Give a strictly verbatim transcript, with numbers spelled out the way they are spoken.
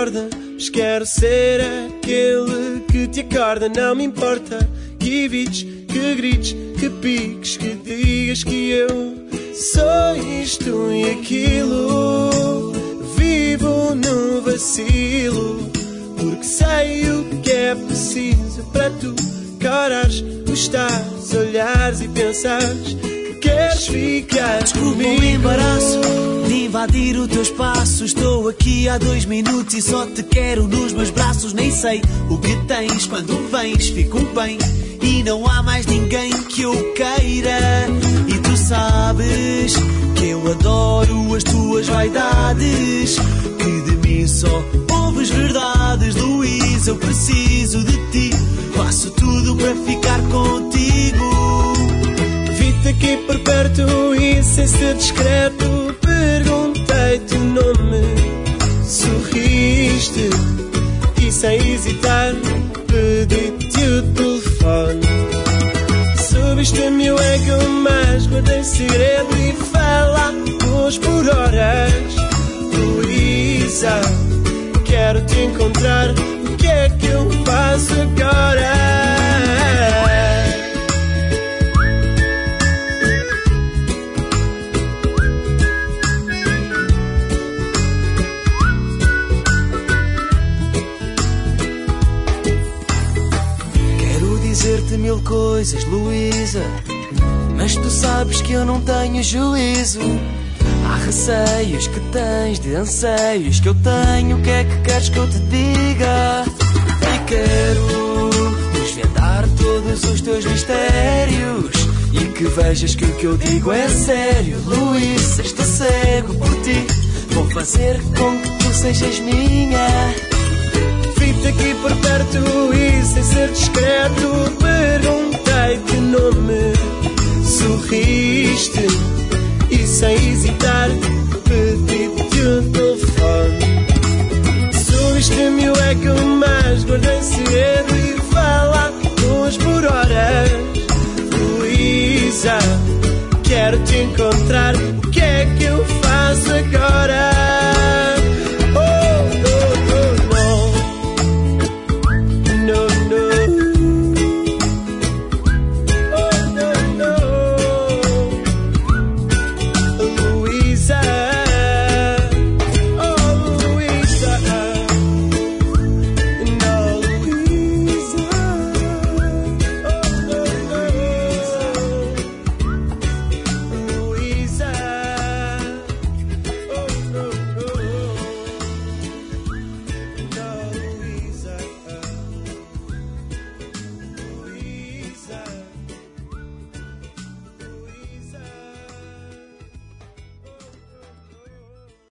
acorda, mas quero ser aquele que te acorda. Não me importa que evites, que grites, que piques, que digas que eu sou isto e aquilo. Vivo no vacilo, porque sei o que é preciso para tu carares, gostares, olhares e pensares que queres ficar Desculpa comigo. o embaraço de invadir o teu espaço. Estou aqui há dois minutos e só te quero nos meus braços. Nem sei o que tens, quando vens fico bem e não há mais ninguém que eu queira. E tu sabes que eu adoro as tuas vaidades, que de mim só ouves verdades. Luís, eu preciso de ti, faço tudo para ficar contigo. Vi-te aqui por perto e sem ser discreto perguntei-te o nome. Sorriste e sem hesitar pedi-te o telefone. Subiste-me o ego, mas guardei segredo e falamos por horas. Luísa, quero te encontrar, o que é que eu faço agora? Dizer-te mil coisas, Luísa, mas tu sabes que eu não tenho juízo. Há receios que tens de anseios que eu tenho. O que é que queres que eu te diga? E quero desvendar todos os teus mistérios e que vejas que o que eu digo é sério. Luísa, estou cego por ti, vou fazer com que tu sejas minha. Vi-te aqui por perto e sem ser discreto perguntei-te o nome. Sorriste e sem hesitar pedi-te o telefone. Subiste-me o ego, mas guardei segredo e falamos por horas. Luísa, quero te encontrar,